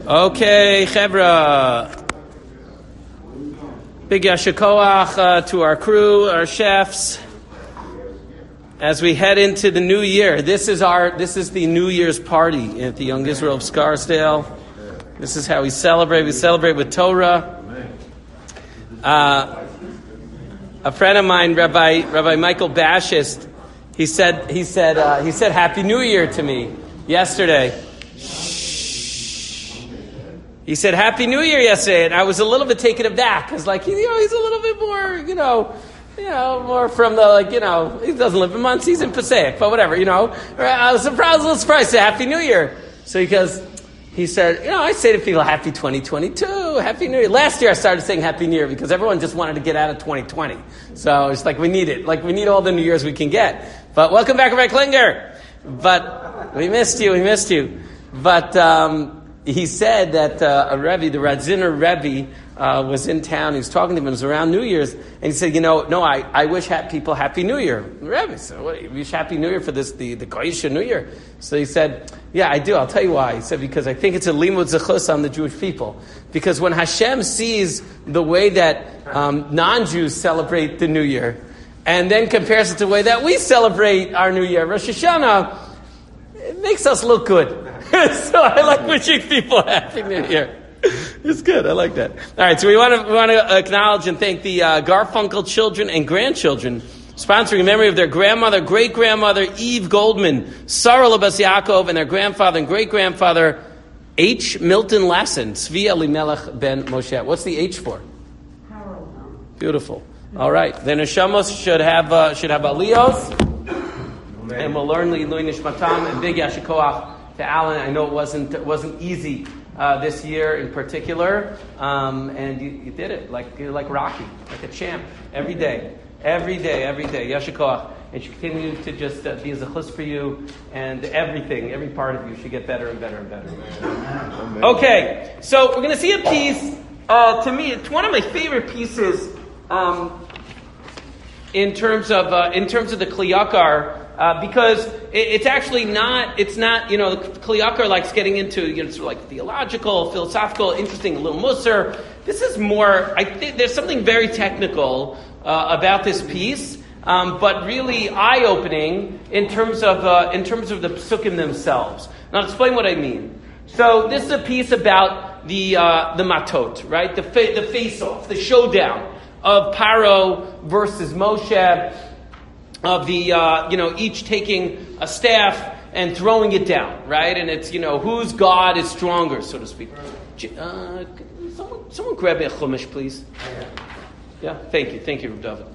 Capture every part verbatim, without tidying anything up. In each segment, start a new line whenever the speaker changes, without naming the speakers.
Okay, Chevra. Big yasher koach uh, to our crew, our chefs. As we head into the new year, this is our this is the New Year's party at the Young Israel of Scarsdale. This is how we celebrate. We celebrate with Torah. Uh, a friend of mine, Rabbi Rabbi Michael Bashist, he said he said uh, he said Happy New Year to me yesterday. He said Happy New Year yesterday, and I was a little bit taken aback because, like, you know, he's a little bit more, you know, you know, more from the, like, you know, he doesn't live in Muncie, he's in Passaic, but whatever, you know. I was surprised, a little surprised, say Happy New Year. So because he said, you know, I say to people Happy twenty twenty-two, Happy New Year. Last year I started saying Happy New Year because everyone just wanted to get out of twenty twenty. So it's like we need it, like we need all the New Years we can get. But welcome back, Rabbi Klinger. But we missed you, we missed you. But um, he said that uh, a Rebbe, the Radziner Rebbe, uh, was in town. He was talking to him. It was around New Year's, and he said, "You know, no, I, I wish ha- people Happy New Year." The Rebbe said, "What? You wish Happy New Year for this the the Koisha New Year?" So he said, "Yeah, I do. I'll tell you why." He said, "Because I think it's a limud zechus on the Jewish people. Because when Hashem sees the way that um, non-Jews celebrate the New Year, and then compares it to the way that we celebrate our New Year, Rosh Hashanah, it makes us look good." So I like wishing people Happy New Year. It's good. I like that. All right. So we want to we want to acknowledge and thank the uh, Garfunkel children and grandchildren sponsoring in memory of their grandmother, great grandmother Eve Goldman, Sarah Labas Yaakov, and their grandfather and great grandfather H. Milton Lassen, Tzvi Elimelech ben Moshe. What's the H for? Harold. Beautiful. All right. The neshamos should have uh, should have aliyos, and we'll learn L'ilui Nishmatam and big yasher koach to Alan. I know it wasn't it wasn't easy uh, this year in particular, um, and you, you did it like you're like Rocky, like a champ, every day, every day, every day. Yasher koach, and should continue to just uh, be a zechus for you, and everything, every part of you should get better and better and better. Amen. Okay, so we're going to see a piece. Uh, to me, it's one of my favorite pieces um, in terms of uh, in terms of the Kli Yakar. Uh, because it, it's actually not, it's not, you know, Kli Yakar likes getting into, you know, sort of like theological, philosophical, interesting, a little musar. This is more, I think there's something very technical uh, about this piece, um, but really eye-opening in terms of uh, in terms of the psukim themselves. And I'll explain what I mean. So this is a piece about the uh, the matot, right? The fa- the face-off, the showdown of Paro versus Moshe. Of the, uh, you know, each taking a staff and throwing it down, right? And it's, you know, whose God is stronger, so to speak. Uh, someone, someone grab a chumash, please. Yeah, thank you, thank you, Reb David.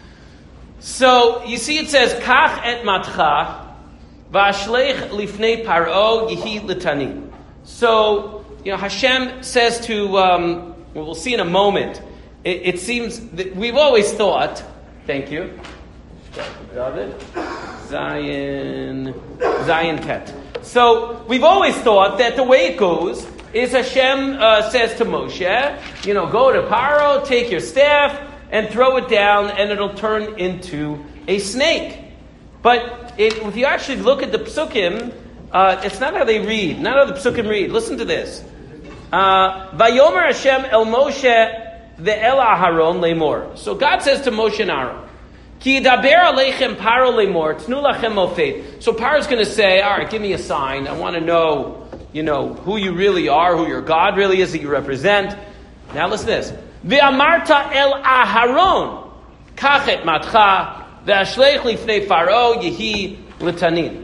So you see, it says, "Kach et matcha, va'ashleich lifnei paro yihi litani." So, you know, Hashem says to, um, well, we'll see in a moment. It, it seems that we've always thought. Thank you. David, Zion, Zion Tet. So we've always thought that the way it goes is Hashem uh, says to Moshe, you know, go to Paro, take your staff, and throw it down, and it'll turn into a snake. But it, if you actually look at the psukim, uh, it's not how they read, not how the psukim read. Listen to this. Uh, Vayomer Hashem el Moshe ve'el Aharon lemor. So God says to Moshe and Aaron, Ki daber aleichem paro lemor tnu lachem mofet. So Paro's going to say, all right, give me a sign. I want to know, you know, who you really are, who your God really is that you represent. Now listen to this. Ve'amarta el Aharon kachet matcha ve'ashleich lifnei Faro yehi litanin.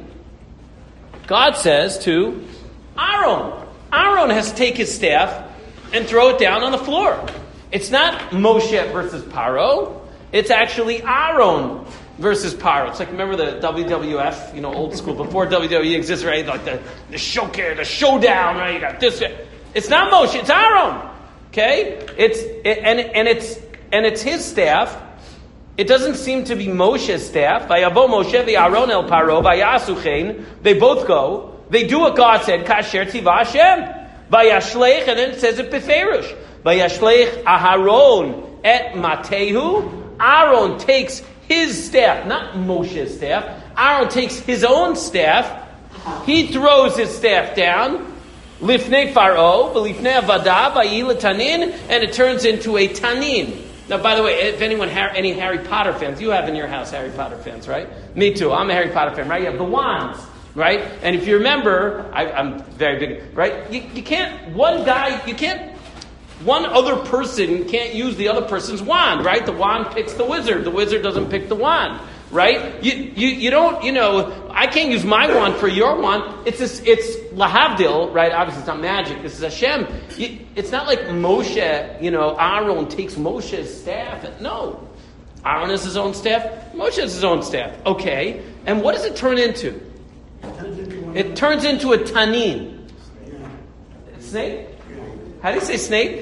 God says to Aaron. Aaron has to take his staff and throw it down on the floor. It's not Moshe versus Paro. It's actually Aaron versus Paro. It's like, remember the W W F, you know, old school, before W W E exists, right? Like the, the showcase, the showdown, right? You got this. It's not Moshe, it's Aaron. Okay? It's, it, and, and it's, and it's his staff. It doesn't seem to be Moshe's staff. Vayavo Moshe v'Aaron el Paro, vayasuchein. They both go. They do what God said. Kasher tzivah Hashem. Vayashleich, and then it says it beferush. Vayashleich Aharon et Matehu. Aaron takes his staff, not Moshe's staff. Aaron takes his own staff. He throws his staff down. Lifnei faro, v'lifnei avada, v'yi tanin, and it turns into a tanin. Now, by the way, if anyone, any Harry Potter fans, you have in your house Harry Potter fans, right? Me too. I'm a Harry Potter fan, right? You have the wands, right? And if you remember, I, I'm very big, right? You, you can't, one guy, you can't, one other person can't use the other person's wand, right? The wand picks the wizard. The wizard doesn't pick the wand, right? You, you, you don't, you know, I can't use my wand for your wand. It's this, it's lahavdil, right? Obviously, it's not magic. This is Hashem. You, it's not like Moshe, you know, Aaron takes Moshe's staff. No. Aaron has his own staff. Moshe has his own staff. Okay. And what does it turn into? It turns into a tanin. Snake? How do you say snake?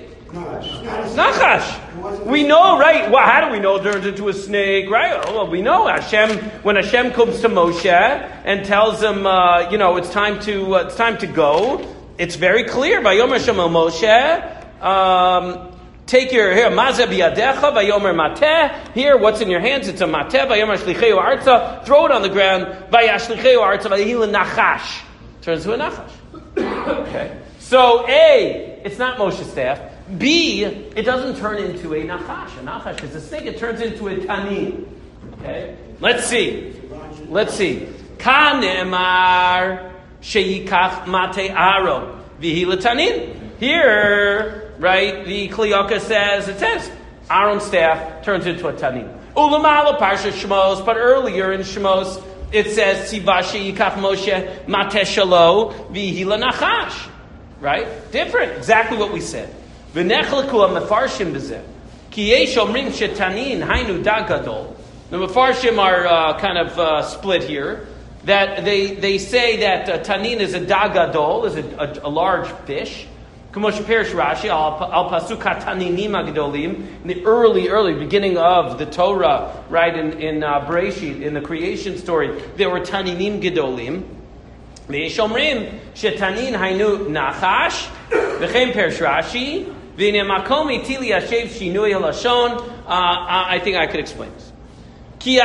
Nachash. We know, right? Well, how do we know it turns into a snake, right? Oh, well, we know Hashem, when Hashem comes to Moshe and tells him, uh, you know, it's time to, uh, it's time to go. It's very clear. Vayomer Hashem el Moshe, um, take your, here, mazeh biyadecha, vayomer mateh. Here, what's in your hands? It's a mateh. Vayomer shlicheu arza. Throw it on the ground. Vayashlicheu arza, vayihil nachash. Turns to a nachash. Okay. So, A, it's not Moshe's staff. B, it doesn't turn into a nachash. A nachash is a snake. It turns into a tanin. Okay? Let's see. Let's see. Ka ne'emar sheyikach mate aro v'hi l'tanin. Here, right, the Kliyaka says, it says, Aaron's staff turns into a tanin. Ulamala parsha Shmos, but earlier in Shmos, it says, Tziva sheyikach Moshe mate shalo v'hi l'nachash. Right? Different. Exactly what we said. V'nechleku ha-mefarshim b'zeh. Ki yesh omrim shetanin hainu da gadol. The mefarshim are uh, kind of uh, split here. That they, they say that uh, tanin is a da gadol, is a, a, a large fish. K'mosh perish Rashi, al pasuk ha-taninim ha-gedolim. In the early, early beginning of the Torah, right, in, in uh, Bereshit, in the creation story, there were taninim gedolim. V'yeshomrim shetanin hainu nachash v'chem perish Rashi v'ine makom itili yashev shinui halashon. I think I could explain this. Ki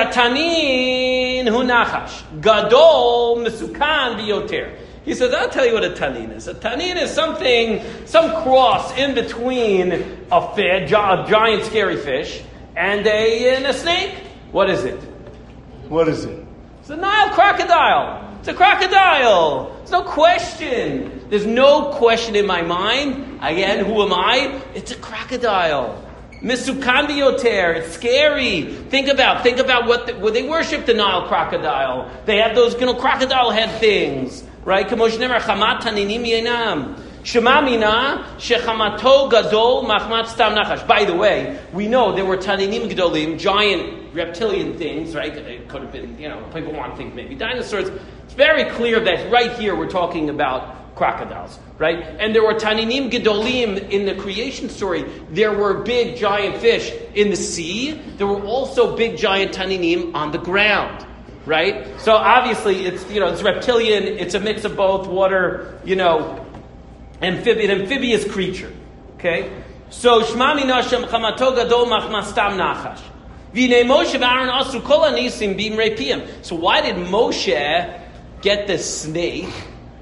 atanin hu nachash gadol mesukan biyoter. He says, I'll tell you what a tanin is. A tanin is something, some cross in between a fish, a giant scary fish, and a, and a snake. What is it? What is it? It's a Nile crocodile. It's a crocodile. There's no question. There's no question in my mind. Again, who am I? It's a crocodile. Misukan biyoter. It's scary. Think about, think about what the, well, they worship the Nile crocodile. They have those, you know, crocodile head things, right? Kamosh nemer chamat taninim yenam. Shema mina shechamato gadol machmat stam nachash. By the way, we know there were taninim gedolim, giant reptilian things, right? It could have been, you know, people want to think maybe dinosaurs. It's very clear that right here we're talking about crocodiles, right? And there were taninim gedolim in the creation story. There were big giant fish in the sea. There were also big giant taninim on the ground, right? So obviously it's, you know, it's reptilian. It's a mix of both water, you know, Amphibian, amphibious creature. Okay? So, Shema mina shem chamato gadol machmastam nachash. V'nei Moshe v'Aaron asu kol hanisim b'imrei piyam. So why did Moshe get the snake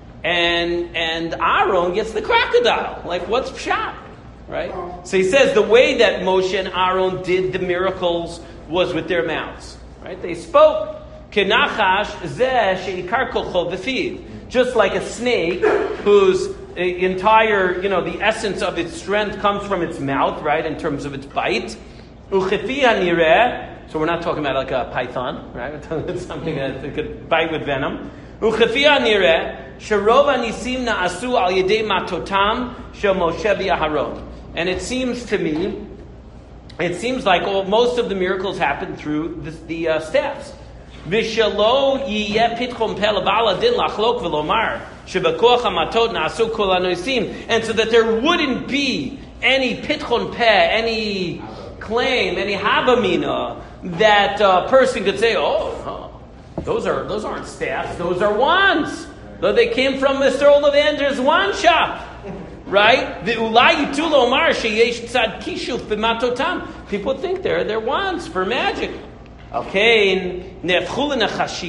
and and Aaron gets the crocodile? Like, what's pshat? Right? So he says the way that Moshe and Aaron did the miracles was with their mouths. Right? They spoke. Kenachash zeh she'ikar kolcho v'fiv. Just like a snake whose entire, you know, the essence of its strength comes from its mouth, right, in terms of its bite. Uchefi hanireh, so we're not talking about like a python, right? We're talking about something that could bite with venom. Uchefi hanireh, sherov hanisim na'asu al yedei matotam shel Moshe v'Aharon. And it seems to me, it seems like all, most of the miracles happened through the, the uh, staffs. V'shelo yiyeh pitchom pe leba'al hadin lachlok v'lomar shebekoach hamatot na'asu kol hanosim, and so that there wouldn't be any pitchon peh, any claim, any habamina that a person could say, oh, oh, those are those aren't staffs, those are wands. Though they came from Mister Olavander's wand shop, right? The ulai yitul omar sheyesh tzad kishuf b'matotam. People think they're they're wands for magic. Okay, nefchul nechashim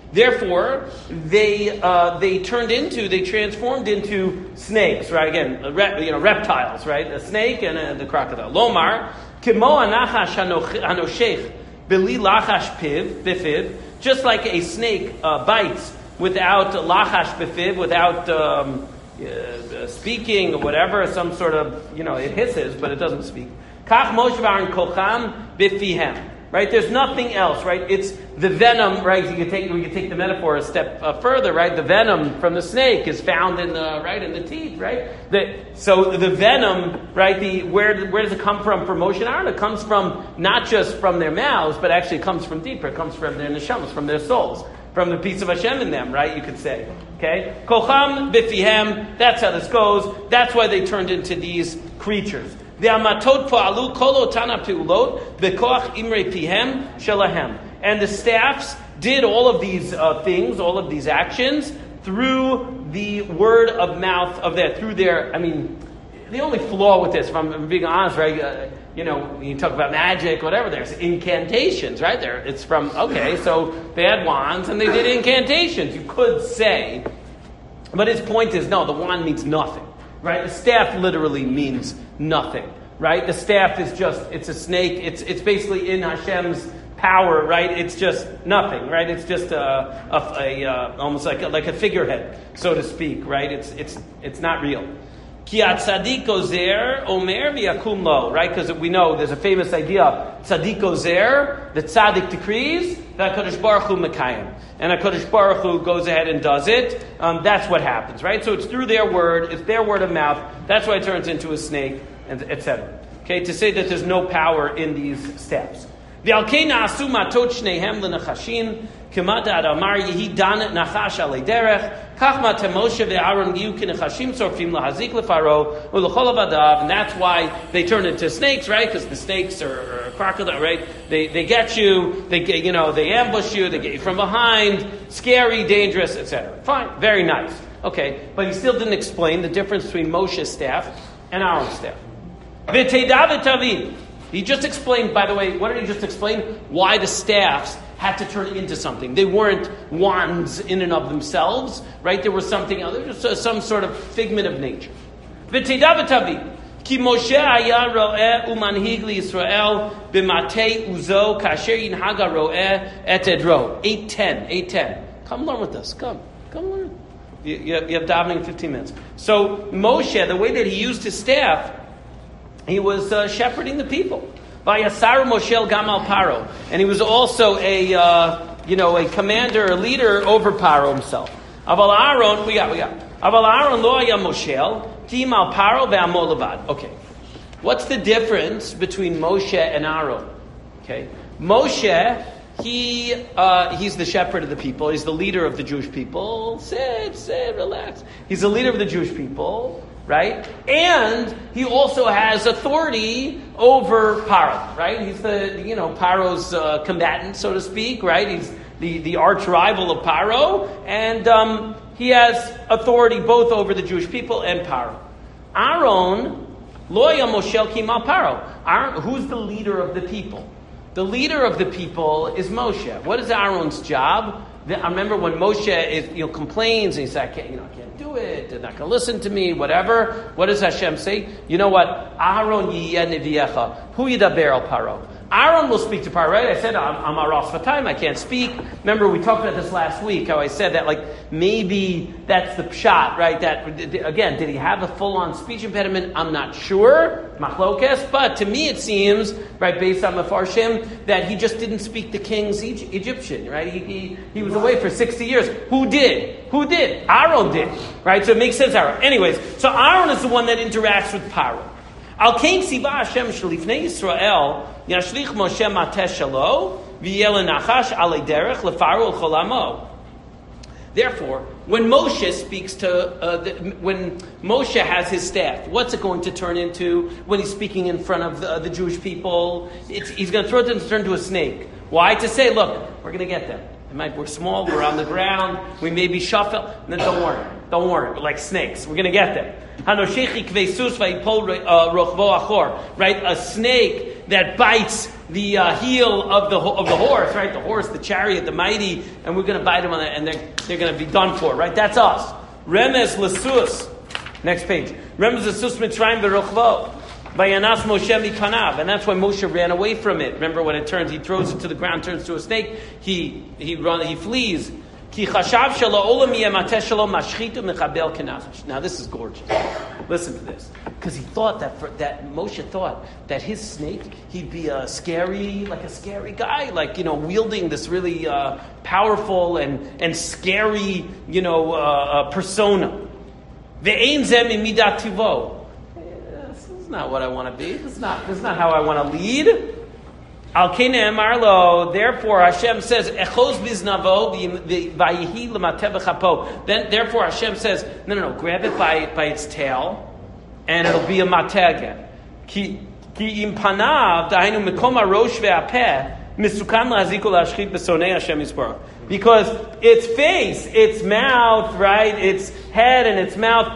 Therefore, they uh, they turned into, they transformed into snakes, right? Again, re, you know, reptiles, right? A snake and a, the crocodile. Lomar, kimo anachash hanoshech beli lachash piv bifiv, just like a snake uh, bites without lachash bifiv, without um, uh, speaking or whatever, some sort of, you know, it hisses, but it doesn't speak. Kach Moshe v'Aaron kocham bifihem. Right, there's nothing else. Right, it's the venom. Right, you can take we can take the metaphor a step uh, further. Right, the venom from the snake is found in the right in the teeth. Right, the, so the venom. Right, the where where does it come from for Moshe and Aaron? It comes from not just from their mouths, but actually it comes from deeper. It comes from their neshamas, from their souls, from the piece of Hashem in them. Right, you could say. Okay, kocham bifihem. That's how this goes. That's why they turned into these creatures. The amatot pa'alu kol otana peulot bekoach imrei pihem shelahem. And the staffs did all of these uh, things, all of these actions, through the word of mouth of their, through their, I mean, the only flaw with this, if I'm being honest, right, uh, you know, when you talk about magic, whatever, there's incantations, right? There, it's from, okay, so they had wands and they did incantations, you could say. But his point is, no, the wand means nothing. Right? The staff literally means nothing. Right? The staff is just, it's a snake. It's it's basically in Hashem's power, right? It's just nothing, right? It's just a, a, a uh, almost like a, like a figurehead, so to speak, right? It's it's it's not real. Ki tzaddik ozer omer v'yakum lo, right? Because we know there's a famous idea, tzaddik ozer, the tzaddik decrees, the HaKadosh Baruch Hu mekayim. And HaKadosh Baruch Hu goes ahead and does it. Um, that's what happens, right? So it's through their word, it's their word of mouth. That's why it turns into a snake, and et cetera. Okay, to say that there's no power in these steps. V'alkein asu matot shnehem l'nachashin, k'mata adamar yehi dan nachash alei derech, kach mata Moshe ve'Aaron yiu k'nachashim sorfim lahazik lefaro u'lechol avadav. And that's why they turn into snakes, right? Because the snakes are, are crocodile, right? They they get you, they get, you know, they ambush you, they get you from behind, scary, dangerous, et cetera. Fine, very nice. Okay, but he still didn't explain the difference between Moshe's staff and Aaron's staff. V'teidah v'tavid. He just explained, by the way, what did he just explain? Why the staffs had to turn into something. They weren't wands in and of themselves, right? There was something else. There was some sort of figment of nature. V'teidah v'tavid. Ki Moshe haya ro'eh umanhig liYisrael b'matei uzo kasher yinhag ro'eh et edro. eight ten, eight ten. Come learn with us. Come. Come learn. You, you, have, you have davening in fifteen minutes. So Moshe, the way that he used his staff, he was uh, shepherding the people. Vayasar Moshe Gamal Paro, and he was also a uh, you know a commander, a leader over Paro himself. Aval Aaron, we got, we got. Aval Aaron lo haya Moshe ki mal Paro ve'amo levad. Okay, what's the difference between Moshe and Aaron? Okay, Moshe, he uh, he's the shepherd of the people. He's the leader of the Jewish people. Sit, sit, relax. He's the leader of the Jewish people. Right? And he also has authority over Paro, right? He's the, you know, Paro's uh, combatant, so to speak, right? He's the, the arch rival of Paro, and um, he has authority both over the Jewish people and Paro. Aaron, loya Moshe kimal Paro. Aaron, who's the leader of the people? The leader of the people is Moshe. What is Aaron's job? I remember when Moshe is, you know, complains and he says, I can't, you know, I can't do it. They're not going to listen to me. Whatever. What does Hashem say? You know what? Aaron yiyeh neviecha. Hu yidaber al Paro. Aaron will speak to Paro. Right? I said, I'm, I'm a Rosh Fatayim. I can't speak. Remember, we talked about this last week, how I said that, like, maybe that's the pshat, right? That, again, did he have a full-on speech impediment? I'm not sure. Machlokes. But to me, it seems, right, based on Mefarshim, that he just didn't speak the king's Egy- Egyptian, right? He, he, he was away for sixty years. Who did? Who did? Aaron did, right? So it makes sense, Aaron. Anyways, so Aaron is the one that interacts with Paro. Al kain siva Hashem shlifnei Yisrael yashlich Moshe mateh shelo v'yeh lenachash alei derech lefaro cholamo. Therefore, when Moshe speaks to, uh, the, when Moshe has his staff, what's it going to turn into when he's speaking in front of the, uh, the Jewish people? It's, he's going to throw it and turn into a snake. Why? To say, look, we're going to get them. It might, we're small, we're on the ground, we may be shuffled. No, don't worry. Don't worry. We're like snakes. We're going to get them. Right? A snake that bites the uh, heel of the of the horse, right? The horse, the chariot, the mighty, and we're going to bite him on that, and they're, they're going to be done for, right? That's us. Remez Lasus. Next page. Remez Lasus Mitzrayim B'Rochvo. Vayanas Moshe Mikanav, and that's why Moshe ran away from it. Remember when it turns, he throws it to the ground, turns to a snake. He he run, he flees. Ki chashav shelo olam yematesh shelo mashchitu mechabel kenachash. Now this is gorgeous. Listen to this, because he thought that for, that Moshe thought that his snake, he'd be a scary, like a scary guy, like you know, wielding this really uh, powerful and and scary, you know, uh, uh, persona. Ve'ein zeh mimidat tivo. This is not what I want to be. This is not, this is not how I want to lead. Al Kena Marlo. Therefore, Hashem says, "Echoz biznavo v'yihi l'mateh b'chapo." Then, therefore, Hashem says, "No, no, no. Grab it by by its tail, and it'll be a mateh again." Ki ki im panav dainu mikom harosh ve'apeh misukan la'aziko la'ashchit b'sonei Hashem yisborach. Because its face, its mouth, right, its head and its mouth.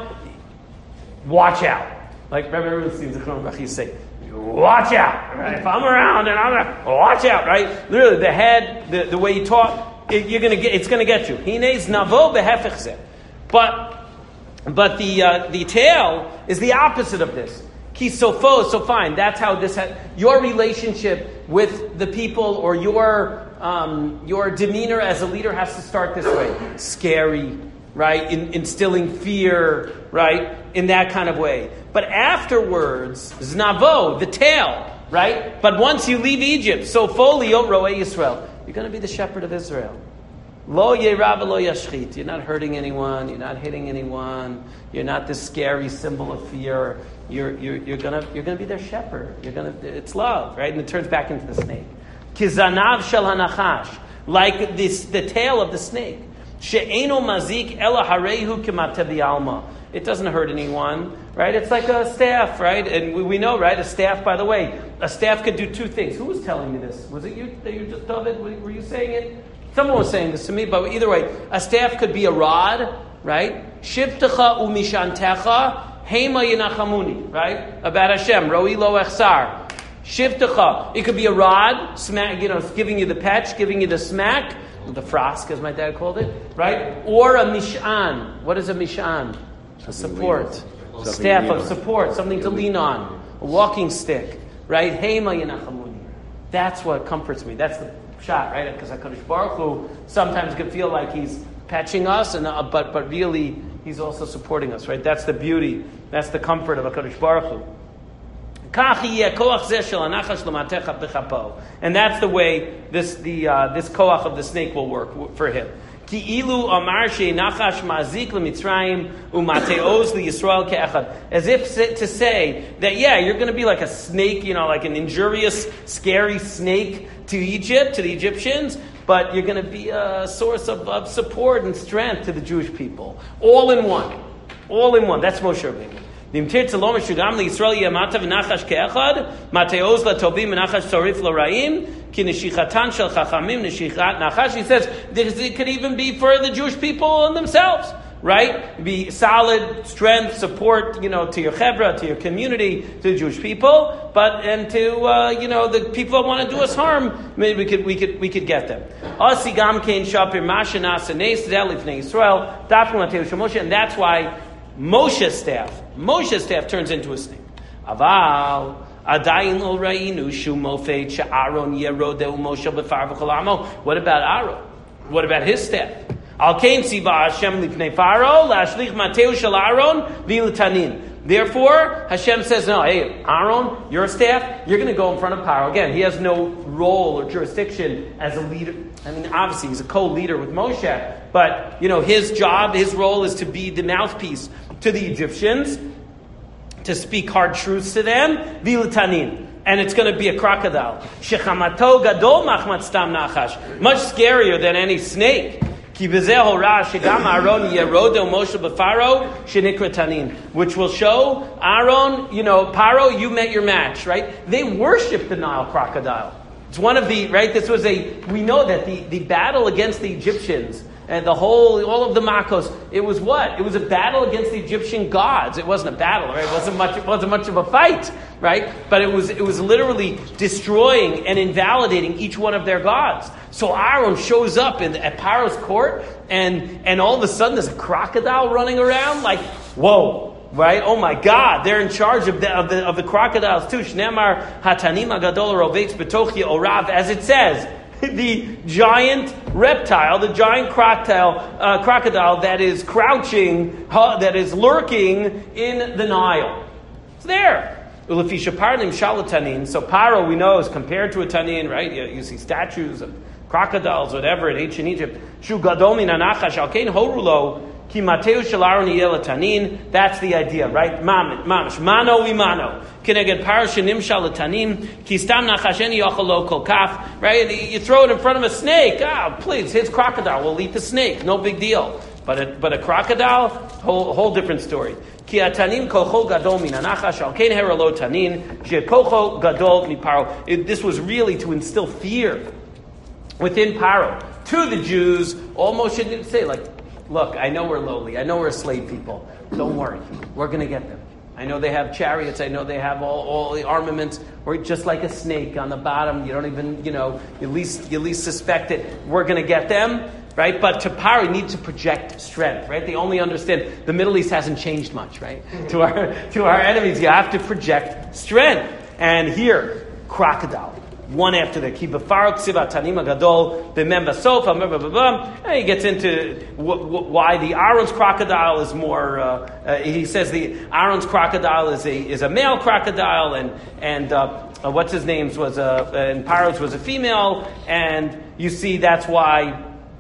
Watch out. Like Rabbi Rubenstein Zichron Brachi say, watch out. Right? If I'm around and I'm gonna watch out, right? Literally, the head, the, the way you talk, it, you're gonna get, it's gonna get you. Hinez navo behefechzeh. But but the uh, the tail is the opposite of this. Ki sofo, so fine. That's how this ha- your relationship with the people or your um, your demeanor as a leader has to start this way. Scary, right? In, instilling fear, right? In that kind of way. But afterwards, znavo, the tail, right? But once you leave Egypt, so folio roe Yisrael, you're going to be the shepherd of Israel. Lo yerab lo yashchit. You're not hurting anyone. You're not hitting anyone. You're not this scary symbol of fear. You're you're you're gonna you're gonna be their shepherd. You're gonna. It's love, right? And it turns back into the snake. Kizanav shel hanachash, like this, the tail of the snake. She'eno mazik ela harehu k'mateh alma. It doesn't hurt anyone, right? It's like a staff, right? And we, we know, right? A staff, by the way, a staff could do two things. Who was telling me this? Was it you? You just, David? Were you saying it? Someone was saying this to me, but either way, a staff could be a rod, right? Shivtecha umishantecha hema yinachamuni, right? About Hashem, roi lo echsar. Shivtecha. It could be a rod, smack, you know, giving you the patch, giving you the smack, the frosk, as my dad called it, right? Or a mishan. What is a mishan? A support, a staff of support, something to lean on, a walking stick, right? Hema Yenachamuni. That's what comforts me. That's the shot, right? Because HaKadosh Baruch Hu sometimes can feel like he's patching us, and uh, but but really he's also supporting us, right? That's the beauty. That's the comfort of HaKadosh Baruch Hu. And that's the way this the uh, this koach of the snake will work for him. As if to say that, yeah, you're going to be like a snake, you know, like an injurious, scary snake to Egypt, to the Egyptians, but you're going to be a source of, of support and strength to the Jewish people. All in one. All in one. That's Moshe Rabbeinu. He says it could even be for the Jewish people and themselves, right? Be solid strength, support, you know, to your chevra, to your community, to the Jewish people, but and to uh, you know the people that want to do us harm, maybe we could we could we could get them. And that's why Moshe's staff, Moshe's staff turns into a snake. Aval. What about Aaron? What about his staff? Therefore, Hashem says, no, hey, Aaron, your staff, you're going to go in front of Paro. Again, he has no role or jurisdiction as a leader. I mean, obviously, he's a co-leader with Moshe, but, you know, his job, his role is to be the mouthpiece to the Egyptians, to speak hard truths to them, vilatanin. And it's going to be a crocodile. Shechamato gadol machmat stam nachash. Much scarier than any snake. Which will show Aaron, you know, Paro, you met your match, right? They worship the Nile crocodile. It's one of the, right, this was a, we know that the, the battle against the Egyptians And the whole, all of the Makos, it was what? It was a battle against the Egyptian gods. It wasn't a battle, right? It wasn't much, it wasn't much of a fight, right? But it was, it was literally destroying and invalidating each one of their gods. So Aaron shows up in, at Paro's court, and, and all of a sudden there's a crocodile running around, like, whoa. Right? Oh my God! They're in charge of the of the, of the crocodiles too. Shnemar hatanim agadol roveitz betochi orav, as it says, the giant reptile, the giant crocodile, uh, crocodile that is crouching, uh, that is lurking in the Nile. It's there. Ulefisha parnim shalatanin. So Paro, we know, is compared to a tanin, right? You, you see statues of crocodiles, whatever, in ancient Egypt. Shu gadol min anachash alkein horulo. That's the idea, right? Mamish. Mano imano. Kineged parashanim shalatanim. Kistam nachasheni yochalo kol kaf. Right? You throw it in front of a snake. Ah, please, his crocodile will eat the snake. No big deal. But a, but a crocodile, whole, whole different story. Ki atanim kocho gadol min anachash alkein heralo tanin. Je kocho gadol mi paro. This was really to instill fear within Paro to the Jews. Almost shouldn't say like, look, I know we're lowly. I know we're slave people. Don't worry. We're going to get them. I know they have chariots. I know they have all, all the armaments. We're just like a snake on the bottom. You don't even, you know, you least, you least suspect it. We're going to get them, right? But to Paro, you need to project strength, right? They only understand the Middle East hasn't changed much, right? To our, to our enemies, you have to project strength. And here, crocodile. One after the kibafarok siva tanima gadol b'memba sofa and he gets into w- w- why the Aaron's crocodile is more. Uh, uh, he says the Aaron's crocodile is a is a male crocodile, and and uh, uh, what's his name's was a and Paro's was a female, and you see that's why.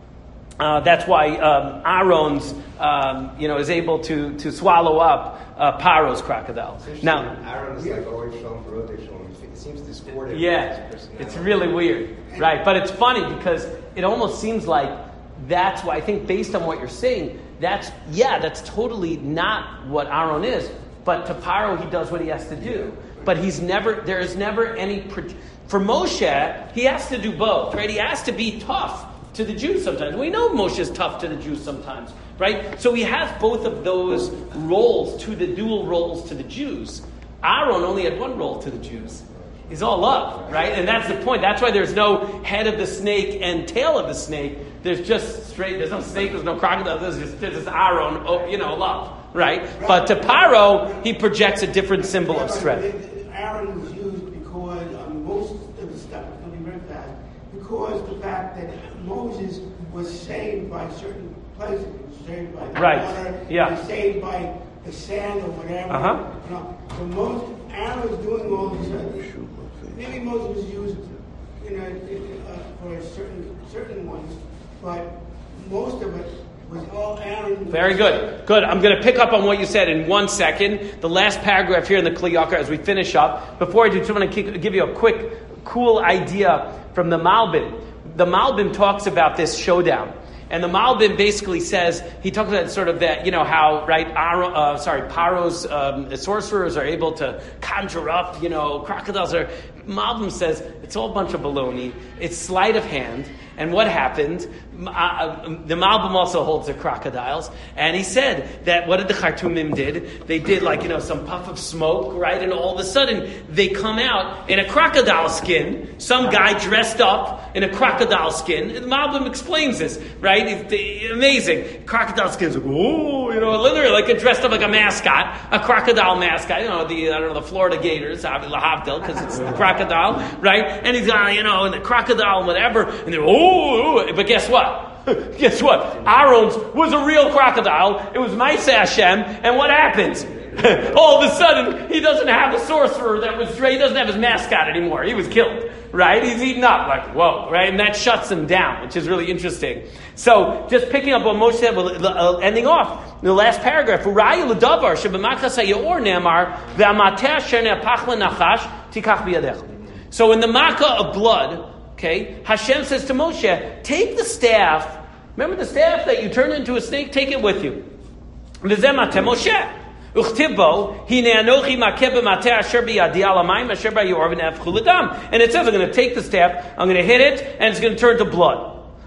Uh, that's why um, Aaron's, um, you know, is able to, to swallow up uh, Paro's crocodile. Now,
Aaron is like always shown, Baruch shown. It seems discordant.
Yeah, it's really weird, right? But it's funny because it almost seems like that's why I think based on what you're saying, that's yeah, that's totally not what Aaron is. But to Paro, he does what he has to do. But he's never. There is never any. For Moshe, he has to do both, right? He has to be tough to the Jews sometimes. We know Moshe is tough to the Jews sometimes, right? So he has both of those roles, to the dual roles to the Jews. Aaron only had one role to the Jews. He's all up, right? And that's the point. That's why there's no head of the snake and tail of the snake. There's just straight, there's no snake, there's no crocodile, there's just, there's just Aaron, oh, you know, love, right? But to Paro, he projects a different symbol of strength.
Aaron was used because um, most of the stuff is going to be very fast, because the fact that Moses was saved by certain places, he was saved by the
right.
water,
yeah.
he was saved by the sand or whatever.
Uh-huh.
You know, so Moses, Aaron was doing all this. Uh, maybe Moses was used, you know, uh, for certain certain ones, but most of it was all Aaron.
Very good. Good. I'm going to pick up on what you said in one second. The last paragraph here in the Kli Yakar as we finish up. Before I do, I just want to give you a quick, cool idea from the Malbim. The Malbim talks about this showdown. And the Malbim basically says, he talks about sort of that, you know, how, right, Aaron, uh, sorry, Paro's um, sorcerers are able to conjure up, you know, crocodiles are, Malbim says, it's all a bunch of baloney, it's sleight of hand, and what happened, uh, the Malbim also holds the crocodiles, and he said that what did the Khartoumim did? They did like, you know, some puff of smoke, right, and all of a sudden, they come out in a crocodile skin, some guy dressed up in a crocodile skin, and the Malbim explains this, right? It's amazing. Crocodile skins, like, oh, you know, literally like a dressed up like a mascot, a crocodile mascot. You know, the I don't know the Florida Gators, Lahavdil, because it's the crocodile, right? And he's got, you know, and the crocodile and whatever, and they're oh, but guess what? Guess what? Aaron's was a real crocodile. It was Maaseh Hashem, and what happens? All of a sudden, he doesn't have a sorcerer that was, he doesn't have his mascot anymore. He was killed, right? He's eaten up, like, whoa, right? And that shuts him down, which is really interesting. So, just picking up what Moshe said, uh, ending off, in the last paragraph, Urayu l'davar sheb'makas ha'yor ne'amar ve'amateh asher ne'apach le'nachash tikach b'yadech. So, in the makkah of blood, okay, Hashem says to Moshe, take the staff, remember the staff that you turned into a snake, take it with you. V'zeh mateh Moshe. Uchtibo, hine anochi makeh b'mateh asher b'yadi al hamayim asher b'yor v'nefchu l'dam. And it says, I'm going to take the staff, I'm going to hit it, and it's going to turn to blood.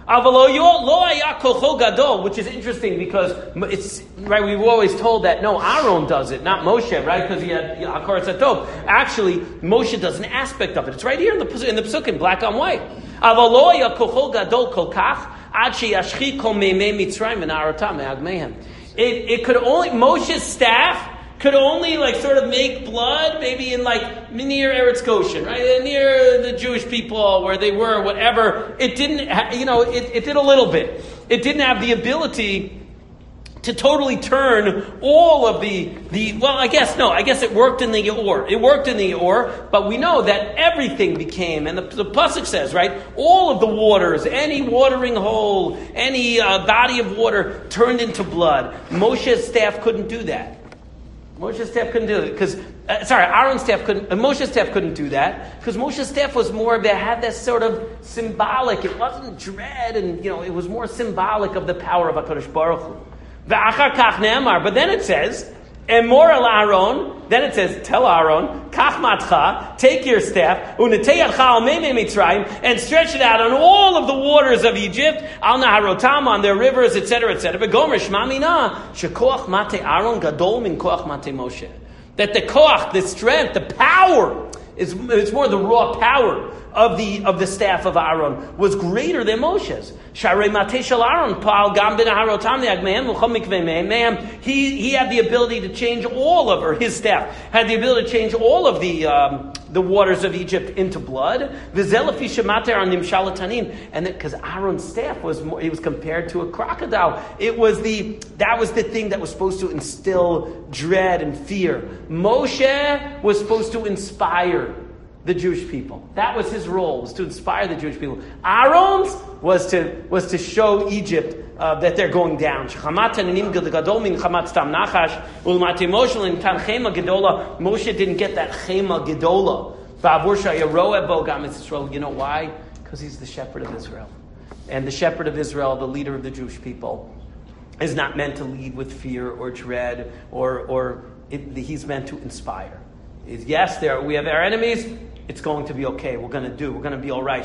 Avalo lo haya kocho gadol, which is interesting because it's right. We were always told that no, Aaron does it, not Moshe, right? Because he had Hakaras Hatov. Actually, Moshe does an aspect of it. It's right here in the in the Pesukim, black on white. Avalo haya kocho gadol kol kach ad sheyashchi kol meimei Mitzrayim and arotam me'agmeihem. It it could only Moshe's staff could only like sort of make blood, maybe in like near Eretz Goshen, right, near the Jewish people where they were, whatever. It didn't, ha- you know, it, it did a little bit. It didn't have the ability to totally turn all of the the. Well, I guess no. I guess it worked in the Yaor. It worked in the Yaor, but we know that everything became, and the, the pasuk says, right, all of the waters, any watering hole, any uh, body of water turned into blood. Moshe's staff couldn't do that. Moshe's staff couldn't do it because, uh, sorry, Aaron's staff couldn't, uh, Moshe's staff couldn't do that because Moshe's staff was more, they had this sort of symbolic, it wasn't dread and, you know, it was more symbolic of the power of HaKadosh Baruch Hu. V'achar kach ne'amar, but then it says, Emor el Aaron, then it says, tell Aaron, kach matcha, take your staff, unetei yadcha al meimei Mitzrayim, and stretch it out on all of the waters of Egypt, al naharotam, on their rivers, et cetera, et cetera. V'gomer shma mina, shekoach mate Aaron gadol min koach mate Moshe. That the koach, the strength, the power, is it's more the raw power of the of the staff of Aaron was greater than Moshe's. Sharei matei shel Aaron pal gam ben harotam ne'agmeihem v'chol mikvei meihem. He he had the ability to change all of, or his staff had the ability to change all of the um, the waters of Egypt into blood. V'zel lefi shemater on nimshal tanin, and because Aaron's staff was more, he was compared to a crocodile. It was the that was the thing that was supposed to instill dread and fear. Moshe was supposed to inspire the Jewish people. That was his role, was to inspire the Jewish people. Aaron's was to was to show Egypt uh, that they're going down. Moshe didn't get that chema gedola. You know why? Because he's the shepherd of Israel. And the shepherd of Israel, the leader of the Jewish people, is not meant to lead with fear or dread, or, or it, he's meant to inspire. Yes, there we have our enemies. It's going to be okay. We're going to do. We're going to be all right.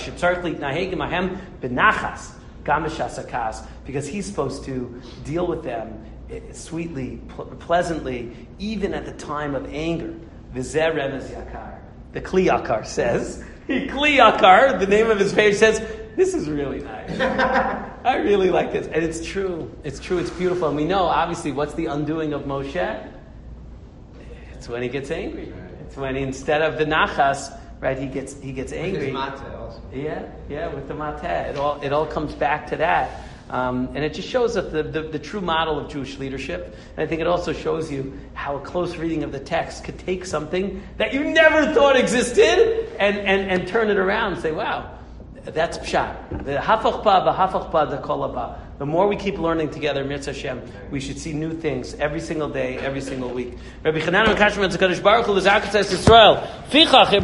Because he's supposed to deal with them sweetly, pleasantly, even at the time of anger. The Kli Yakar says, Kli Yakar, the name of his page says, this is really nice. I really like this. And it's true. It's true. It's beautiful. And we know, obviously, what's the undoing of Moshe? It's when he gets angry. It's when he, instead of the nachas, right, he gets he gets angry.
With his mateh also.
Yeah, yeah, with the mateh. It all it all comes back to that. Um, and it just shows us the, the, the true model of Jewish leadership. And I think it also shows you how a close reading of the text could take something that you never thought existed and, and, and turn it around and say, wow, that's pshat. The hafach pa, the hafach pa, the kol haba. The more we keep learning together, Mitzvah Hashem, we should see new things every single day, every single week. Rabbi Chanan HaKashim HaKadosh Baruch Hu l'zakas Yisrael. Fichach